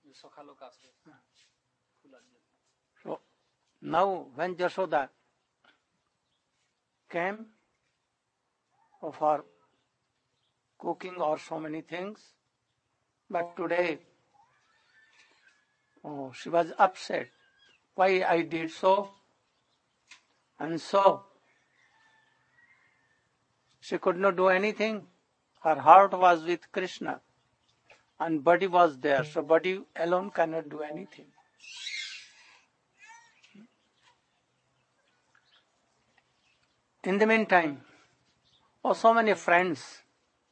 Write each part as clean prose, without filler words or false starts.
So now when Jashoda came for cooking or so many things, but today she was upset. Why I did so? And so she could not do anything. Her heart was with Krishna and body was there. So body alone cannot do anything. In the meantime, so many friends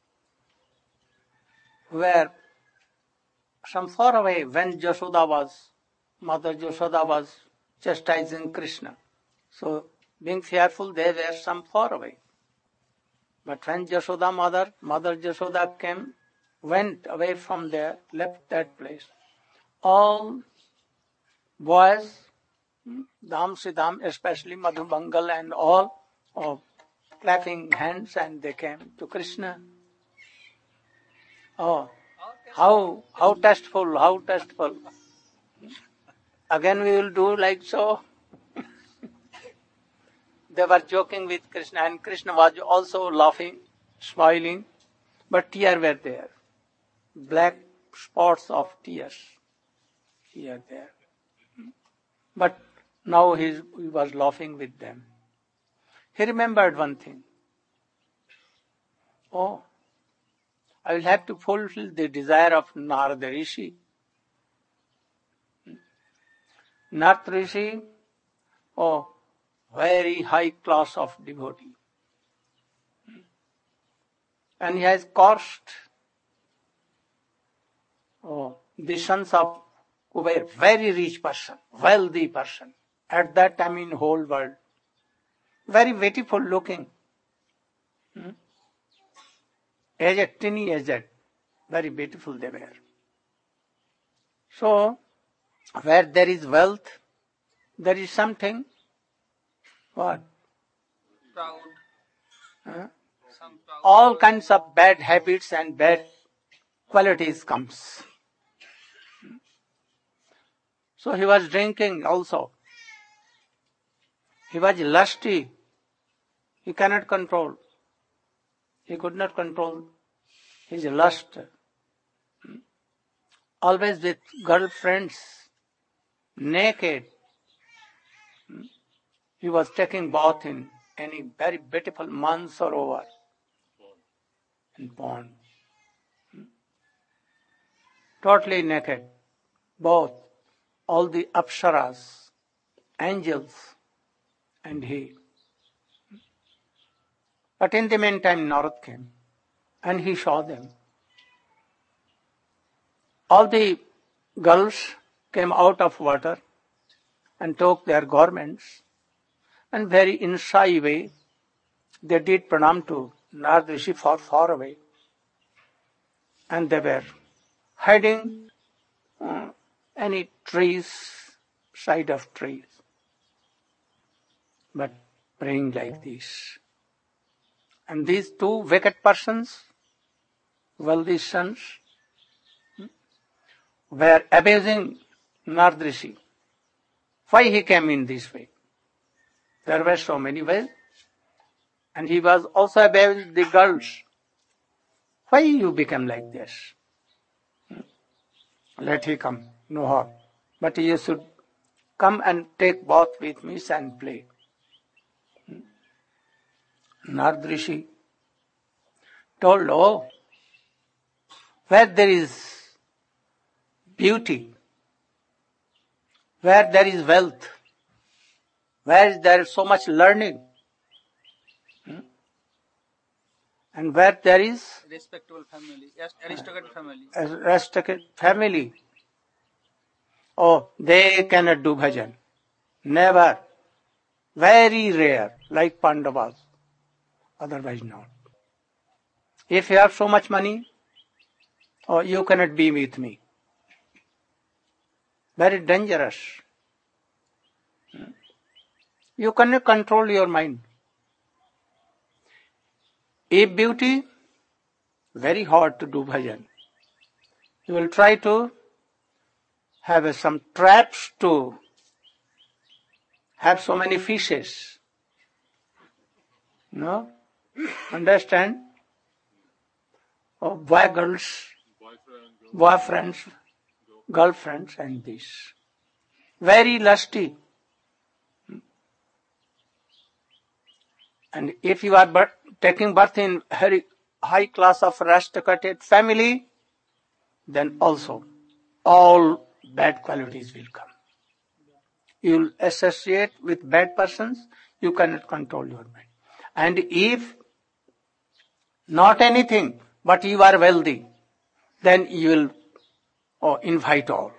were some far away when Mother Jashoda was chastising Krishna. So being fearful, they were some far away. But when Mother Jashoda went away from there, left that place, all boys, Dham Siddham, especially Madhubangal and all, clapping hands, and they came to Krishna. Oh, how tasteful. Again we will do like so. They were joking with Krishna, and Krishna was also laughing, smiling, but tears were there. Black spots of tears here, there. But now he was laughing with them. He remembered one thing. Oh, I will have to fulfill the desire of Narada Rishi. Narada Rishi, very high class of devotee. And he has cursed the sons of Kuber, very rich person, wealthy person, at that time in whole world. Very beautiful looking. Aged, teeny aged, very beautiful they were. So, where there is wealth, there is something, what? Proud. All kinds of bad habits and bad qualities comes. So he was drinking also. He was lusty. He cannot control. He could not control his lust. Always with girlfriends, naked. He was taking bath in any very beautiful Mansarovar in pond. Totally naked. Both. All the apsaras, angels, and he. But in the meantime, Narad came and he saw them. All the girls came out of water and took their garments, and very in shy way they did pranam to Narad Rishi far away, and they were hiding any trees, side of trees, but praying like this. And these two wicked persons, wealthy sons, were abusing Narad Rishi. Why he came in this way? There were so many ways. And he was also abusing the girls. Why you become like this? Let he come, no harm. But you should come and take bath with me and play. Narad Rishi told, where there is beauty, where there is wealth, where there is so much learning, and where there is Respectable family, aristocratic family, they cannot do bhajan. Never. Very rare, like Pandavas. Otherwise not. If you have so much money, you cannot be with me. Very dangerous. You cannot control your mind. If beauty, very hard to do bhajan. You will try to have some traps to have so many fishes. No? Understand? Oh, boyfriends, girlfriends and this. Very lusty. And if you are taking birth in very high class of aristocratic family, then also all bad qualities will come. You will associate with bad persons, you cannot control your mind. And if not anything, but you are wealthy, then you will invite all.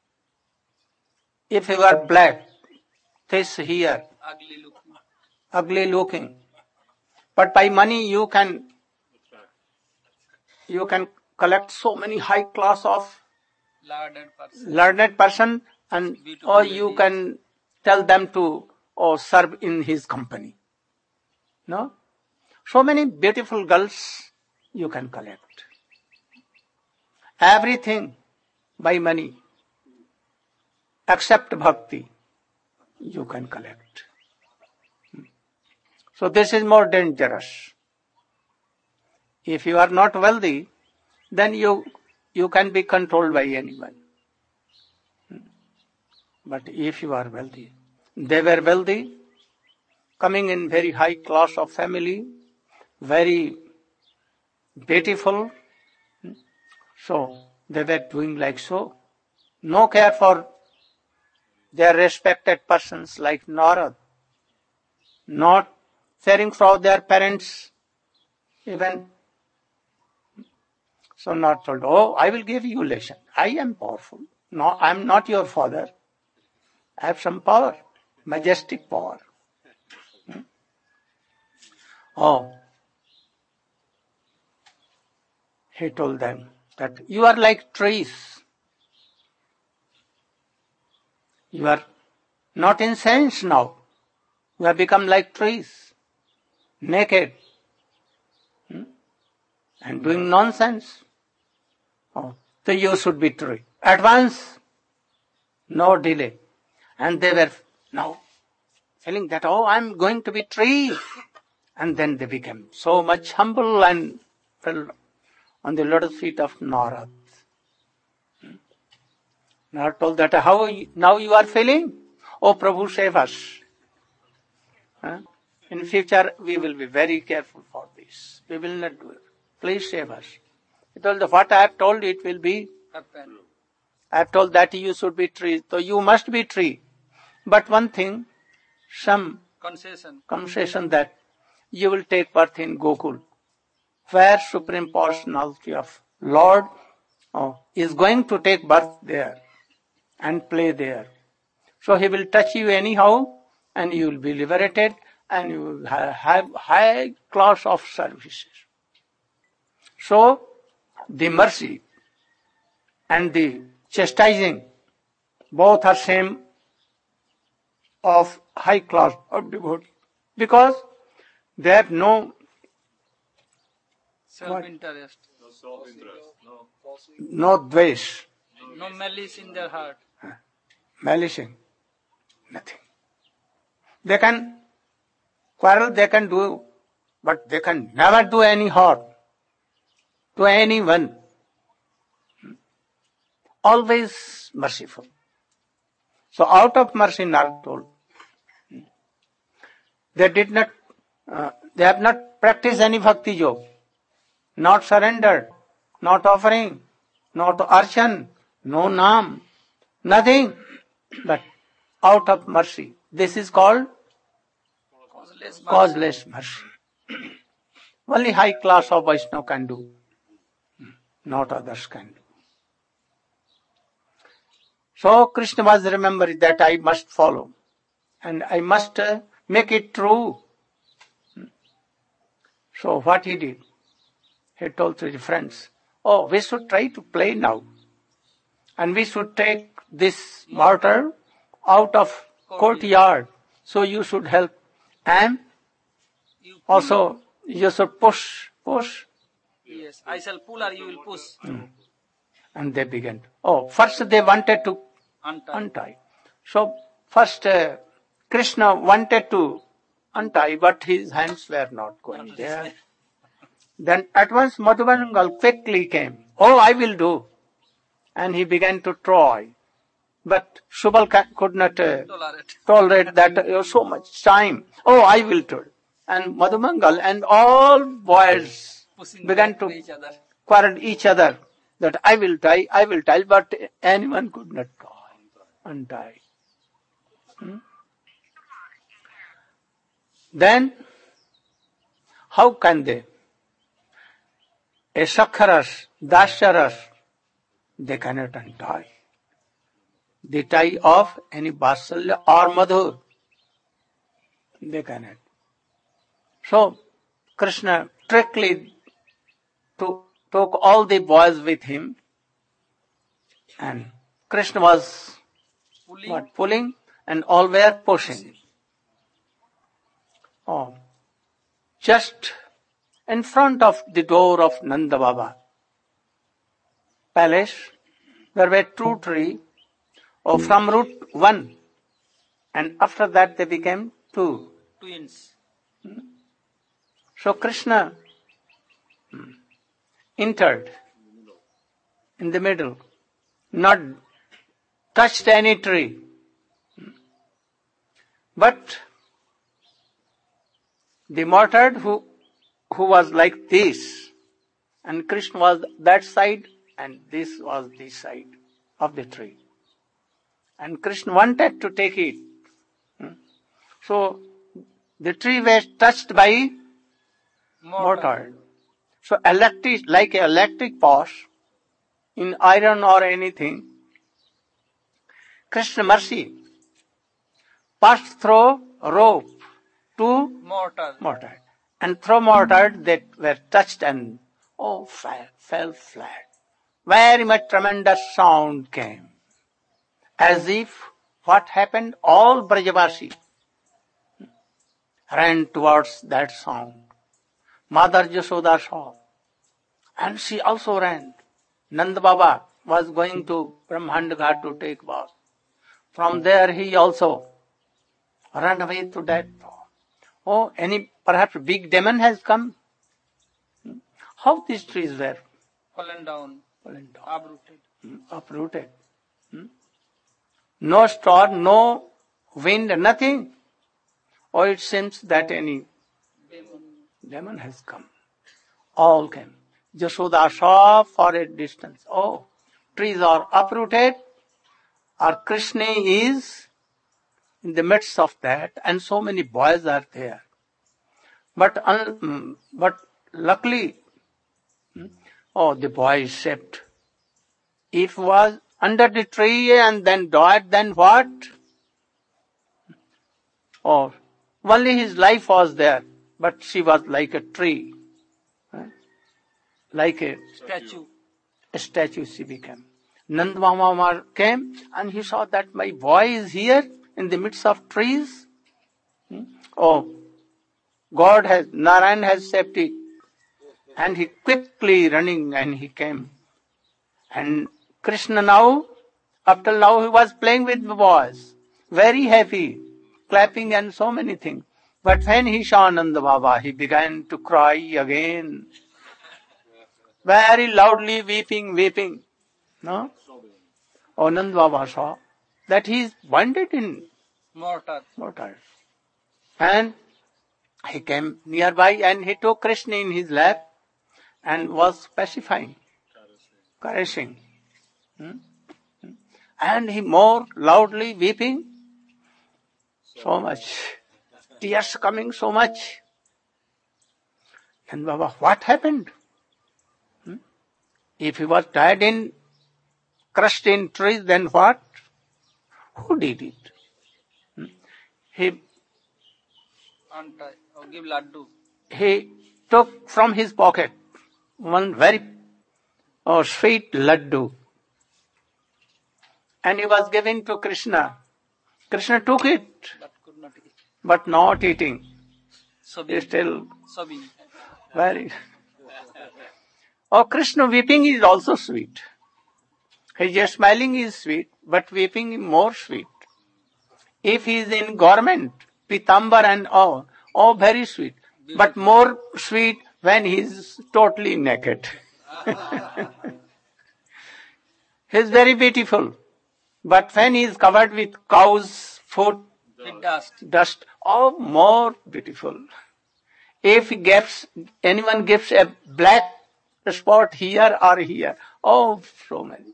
If you are black, this here, ugly looking, but by money you can collect so many high class of learned person, and or you can tell them to serve in his company. No? So many beautiful girls you can collect. Everything by money, except bhakti, you can collect. So this is more dangerous. If you are not wealthy, then you can be controlled by anyone. But if you are wealthy, they were wealthy, coming in very high class of family, very beautiful. So they were doing like so. No care for their respected persons like Narad. Not caring for their parents even. So Narad told, oh, I will give you lesson. I am powerful. No, I am not your father. I have some power, majestic power. Oh, he told them that you are like trees. You are not in sense now. You have become like trees, naked, and doing nonsense. Oh, so you should be tree. At once, no delay. And they were now feeling that, oh, I'm going to be tree. And then they became so much humble and fell on the lotus feet of Narad. Narad told that, how now you are feeling? Oh, Prabhu, save us. In future, we will be very careful for this. We will not do it. Please save us. He told, what I have told, it will be happen. I have told that you should be tree, so you must be tree. But one thing, some concession that you will take birth in Gokul, where Supreme Personality of Lord is going to take birth there and play there. So he will touch you anyhow, and you will be liberated, and you will have high class of services. So the mercy and the chastising both are same of high class of devotee, because they have no self-interest, no dvesh, no malice in their heart. Malishing, nothing. They can quarrel, they can do, but they can never do any harm to anyone. Always merciful. So out of mercy, Narad told, they have not practiced any bhakti yoga, not surrendered, not offering, not arshan, no naam, nothing, but out of mercy. This is called causeless mercy. Only high class of Vaishnava can do, not others can do. So Krishna was remembering that I must follow, and I must make it true. So what he did? He told to his friends, oh, we should try to play now. And we should take this mortar out of courtyard. So you should help. And also you should push. Yes, I shall pull or you will push. And they began. Oh, first they wanted to untie. So first Krishna wanted to untie, but his hands were not going there. Then at once Madhubangal quickly came. Oh, I will do. And he began to try. But Subal could not tolerate that so much time. Oh, I will do. And Madhubangal and all boys began to quarrel each other that I will tie, but anyone could not untie. Then, how can they? A Sakharas, Dasharas, they cannot untie the tie of any Vatsalya or Madhur. They cannot. So, Krishna strictly took all the boys with him, and Krishna was pulling and all were pushing. Oh, just in front of the door of Nanda Baba palace, there were 2 trees, from root 1, and after that they became 2. Twins. So Krishna entered in the middle, not touched any tree. But the martyr who was like this, and Krishna was that side, and this was this side of the tree. And Krishna wanted to take it. So the tree was touched by mortar. So like an electric post in iron or anything, Krishna mercy passed through rope to mortar. And through mortar they were touched and fell flat. Very much tremendous sound came. As if what happened, all Brajavasi ran towards that sound. Mother Yashoda saw, and she also ran. Nanda Baba was going to Brahmanda Ghat to take bath. From there he also ran away to that. Oh, perhaps big demon has come? How these trees were? Fallen down. Uprooted. No storm, no wind, nothing. Oh, it seems that any demon has come. All came. Yashoda saw for a distance. Oh, trees are uprooted. Our Krishna is in the midst of that, and so many boys are there. But luckily, the boy is saved. If was under the tree and then died, then what? Oh, only his life was there, but she was like a tree. Like a statue she became. Nanda Mama came and he saw that my boy is here in the midst of trees. Oh, Narayan has saved it. And he quickly running and he came. And Krishna now, up till now he was playing with the boys. Very happy, clapping and so many things. But when he saw Nanda Baba, he began to cry again. Very loudly weeping. No? Oh, Nanda Baba saw that he is bonded in mortar. And he came nearby and he took Krishna in his lap and was pacifying, caressing. And he more loudly weeping. So much. Tears coming so much. And Baba, what happened? If he was tied crushed in trees, then what? Who did it? He give laddu. He took from his pocket one very sweet laddu. And he was giving to Krishna. Krishna took it, but not eating. Still very. Oh, Krishna weeping is also sweet. His smiling is sweet, but weeping is more sweet. If he is in garment, pitambar and all, very sweet. But more sweet when he is totally naked. He is very beautiful. But when he is covered with cow's foot, with dust, more beautiful. If anyone gives a black spot here or here, so many.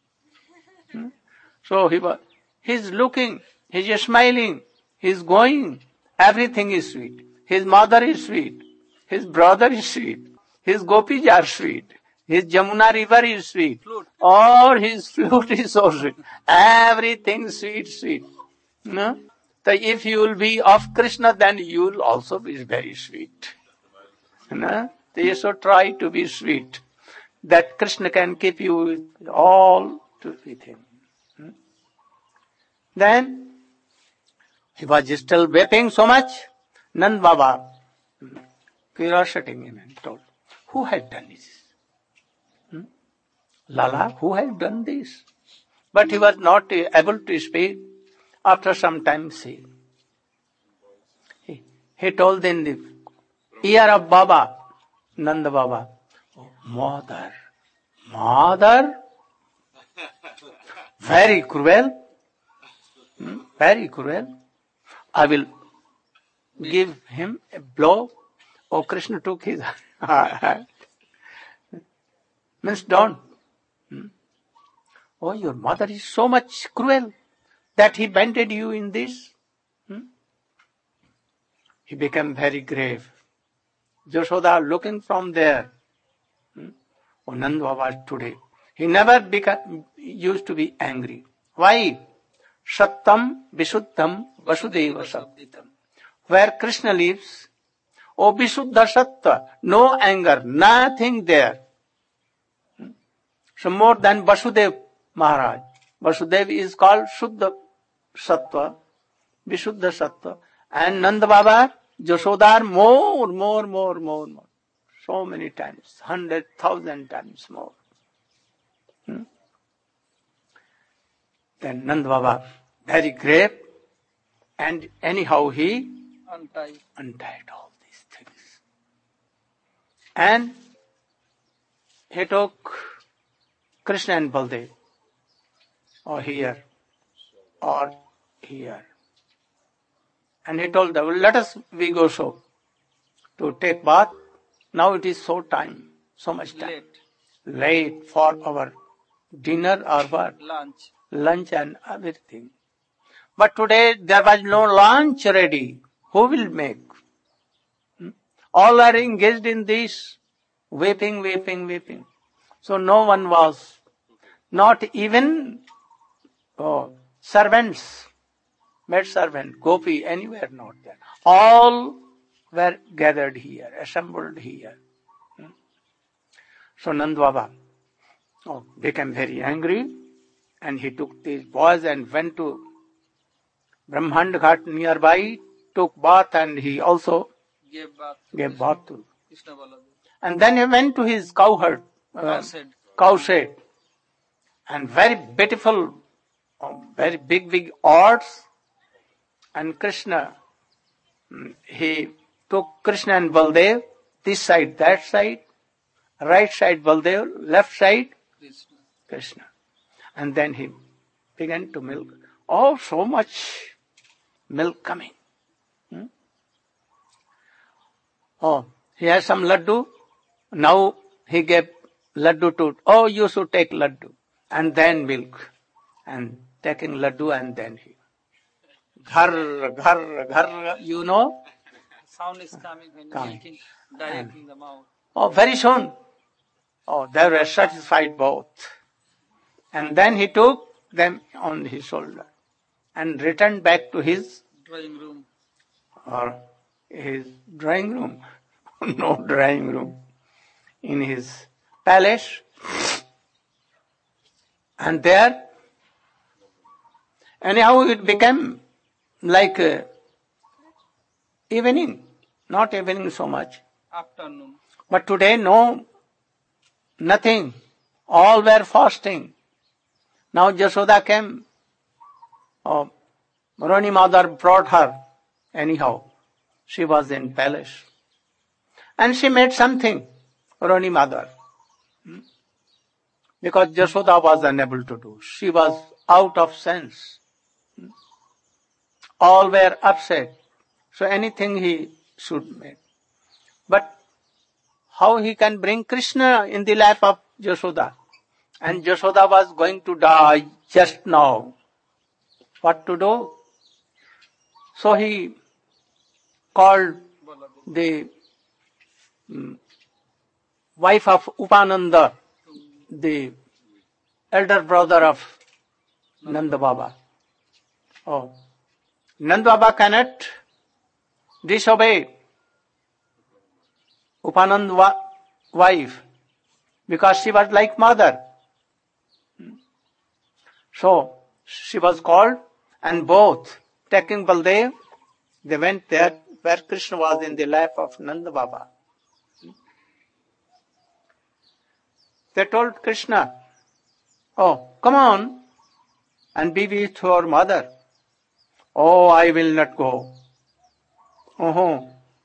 So he's looking, he's smiling, he's going, everything is sweet. His mother is sweet, his brother is sweet, his gopis are sweet, his Jamuna river is sweet, or his flute is so sweet. Everything sweet. No? So if you will be of Krishna, then you will also be very sweet. No? So you should try to be sweet. That Krishna can keep you all with him. Then he was still weeping so much. Nand Baba, curiosity in him, told, who had done this? Lala, who has done this? But he was not able to speak. After some time, he told in the ear of Baba, Nanda Baba, Mother, very cruel. Very cruel. I will give him a blow. Krishna took his hand. Means don't. Your mother is so much cruel that he bended you in this. He became very grave. Yashoda looking from there. Nanda Baba today. He never used to be angry. Why? Sattam Visuddham Vasudeva Sabditam. Where Krishna lives, Visuddha Sattva, no anger, nothing there. So more than Vasudev Maharaj. Vasudev is called Shuddha Sattva, Visuddha Sattva. And Nanda Baba, Yashoda more. So many times, 100,000 times more. Then Nanda Baba, very grave, and anyhow he untied all these things. And he took Krishna and Baldev, here. And he told them, let us we go so to take bath. Now it is so much time. Late for our dinner or what? Lunch and everything. But today there was no lunch ready. Who will make? All are engaged in this, weeping. So no one was, not even servants, maid servant, gopi, anywhere not there. All were gathered here, assembled here. So Nanda Baba became very angry, and he took these boys and went to Brahmand Ghat nearby, took bath, and he also gave bath to Krishna Baladev. And then he went to his cow shed, and very beautiful, very big oars, and Krishna, he took Krishna and Baldev, this side, that side, right side Baldev, left side Krishna. And then he began to milk. So much milk coming. He has some laddu. Now he gave laddu to, you should take laddu. And then milk. And taking laddu, and then he. Ghar, you know? Sound is coming when milking directly in the mouth. Very soon. They were satisfied both. And then he took them on his shoulder and returned back to his drawing room. No drawing room. In his palace. And there, anyhow it became like evening. Not evening so much. Afternoon. But today, nothing. All were fasting. Now Jashoda came. Oh, Rani mother brought her. Anyhow, she was in palace. And she made something, Rani mother. Because Jashoda was unable to do. She was out of sense. All were upset. So anything he should make. But how he can bring Krishna in the lap of Jashoda? And Jashoda was going to die just now. What to do? So he called the wife of Upananda, the elder brother of Nanda Baba. Oh, Nanda Baba cannot disobey Upananda wife because she was like mother. So she was called, and both taking Baldev, they went there where Krishna was in the lap of Nanda Baba. They told Krishna, "Oh, come on and be with your mother." "Oh, I will not go." "Oh,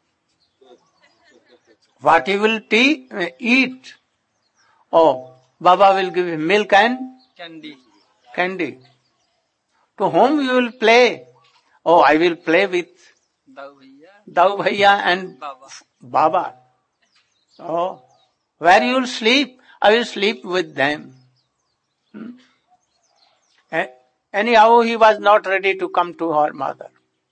what you will eat?" "Oh, Baba will give you milk and candy." "To whom you will play?" "Oh, I will play with Dau Bhaiya and Baba." "Oh, where you will sleep?" "I will sleep with them." Anyhow, he was not ready to come to her mother.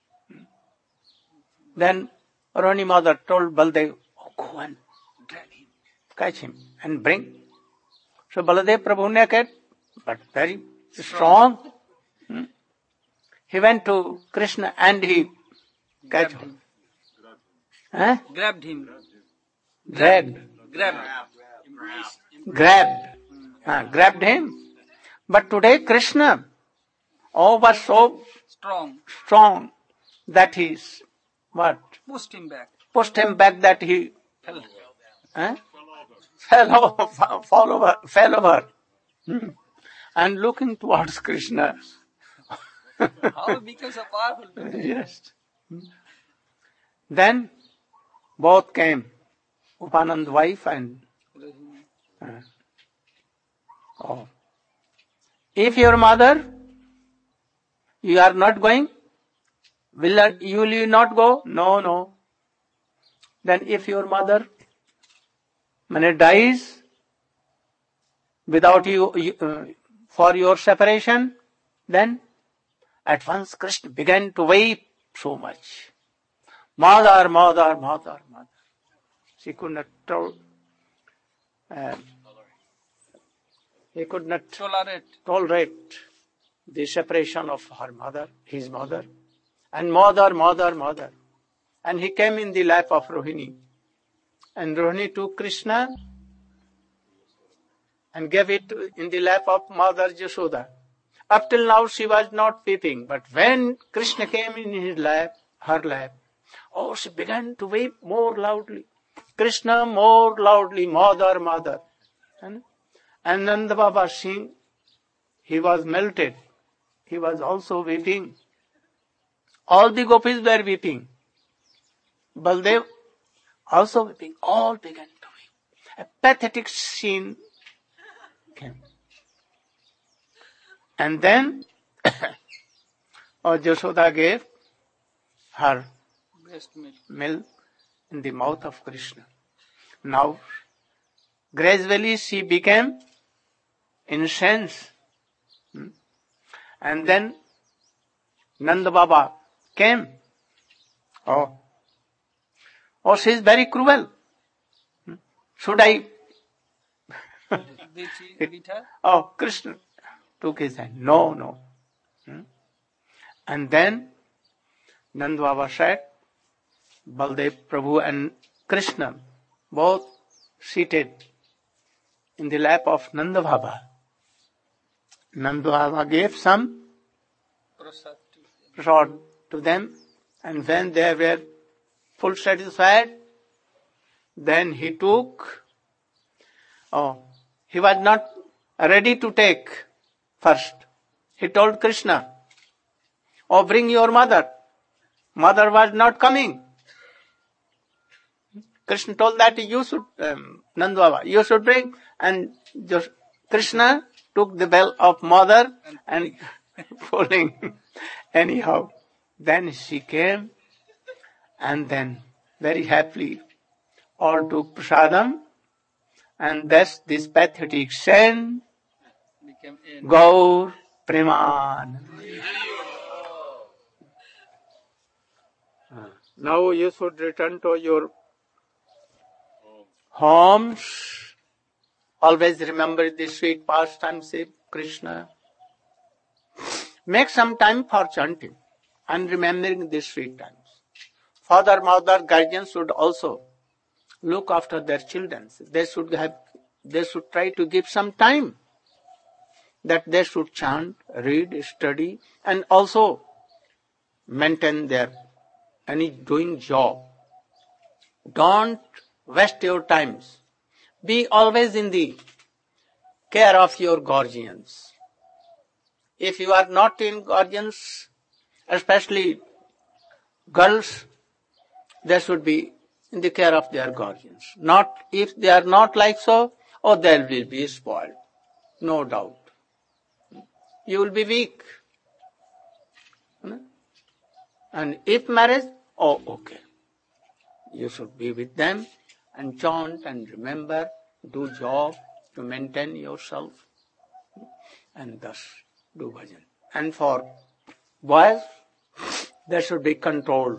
Then Rani mother told Baldev, "Oh, go and drag him, catch him and bring." So Baladev Prabhu naked, but very strong. He went to Krishna and he catch him. Grabbed him. Dragged. Grabbed him. But today Krishna was so strong that he Pushed him back. Pushed him back that he fell over. And looking towards Krishna. How he became so powerful? Yes. Then both came, Upanand wife and if your mother, you are not going, will you not go? No. Then if your mother dies without you for your separation, then at once Krishna began to weep so much. Mother. She could not he could not tolerate the separation of her mother, his mother, and mother. And he came in the lap of Rohini. And Rohini took Krishna and gave it in the lap of Mother Jashoda. Up till now she was not weeping, but when Krishna came in his lap, her lap, she began to weep more loudly. Krishna more loudly, mother. And Nanda Baba seeing, he was melted. He was also weeping. All the gopis were weeping. Baldev also weeping. All began to weep. A pathetic scene came. And then Jashoda gave her milk in the mouth of Krishna. Now, gradually she became incensed. And then Nanda Baba came. She is very cruel. Should I? Krishna took his hand. No. And then Nanda Baba said, Baldev Prabhu and Krishna both seated in the lap of Nanda Baba. Nanda Baba gave some prasad to them, and when they were full satisfied, then he took. He was not ready to take first. He told Krishna, "Oh, bring your mother." Mother was not coming. Krishna told that you should, Nanda Baba, you should bring. And just Krishna took the bell of mother and pulling. Anyhow, then she came, and then very happily all took prasadam, and thus this pathetic saint became Gaur Preman. Now you should return to your homes. Always remember the sweet pastimes of Krishna. Make some time for chanting and remembering these sweet times. Father, mother, guardians should also look after their children. They should try to give some time that they should chant, read, study, and also maintain their any doing job. Don't waste your times. Be always in the care of your guardians. If you are not in guardians, especially girls, they should be in the care of their guardians. Not if they are not like so, they will be spoiled. No doubt. You will be weak. And if marriage, okay. You should be with them and chant and remember, do job to maintain yourself, and thus do bhajan. And for boys, they should be controlled.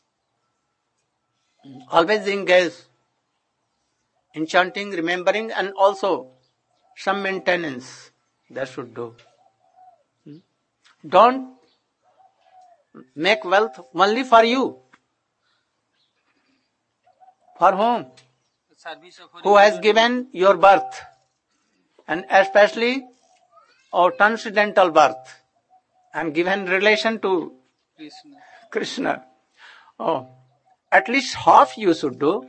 Always engage in chanting, remembering, and also some maintenance they should do. Don't make wealth only for you. For whom? Who has given your birth, and especially transcendental birth, and given relation to Krishna. At least half you should do.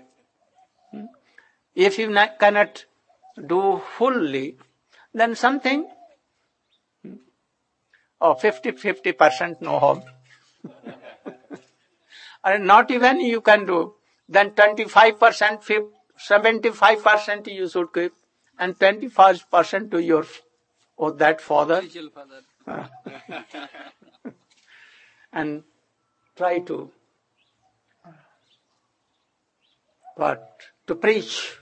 If you cannot do fully, then something, 50% no harm. And not even you can do, then 25%, 75% you should give, and 25% to your, that father. And try to preach,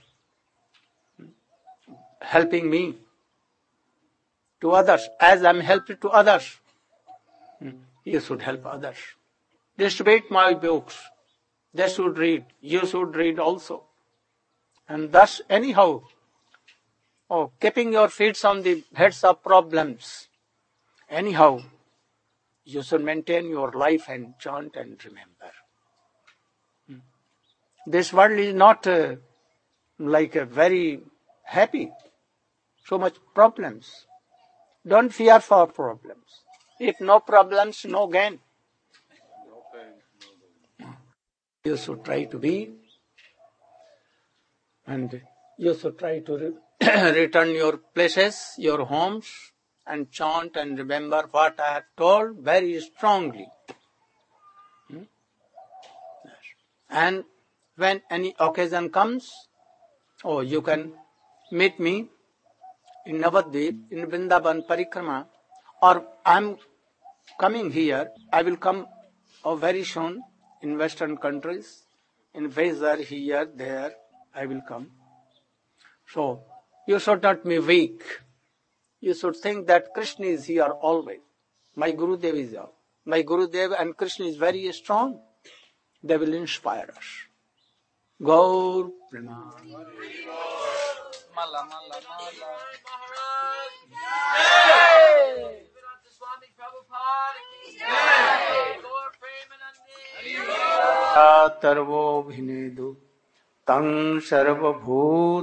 helping me to others, as I am helping to others. You should help others. Distribute my books. They should read. You should read also. And thus, anyhow, keeping your feet on the heads of problems. Anyhow, you should maintain your life and chant and remember. This world is not like a very happy. So much problems. Don't fear for problems. If no problems, no gain. You should try to be, and you should try to return your places, your homes, and chant and remember what I have told very strongly. And when any occasion comes, you can meet me in Navadvip, in Vrindavan Parikrama, or I'm coming here. I will come very soon in Western countries, in Vaizar, here, there, I will come. So, you should not be weak. You should think that Krishna is here always. My Gurudev is here. My Gurudev and Krishna is very strong. They will inspire us. Gaur Preman. Mala, mala, mala. Tarvo bhinedu tang sarvabhut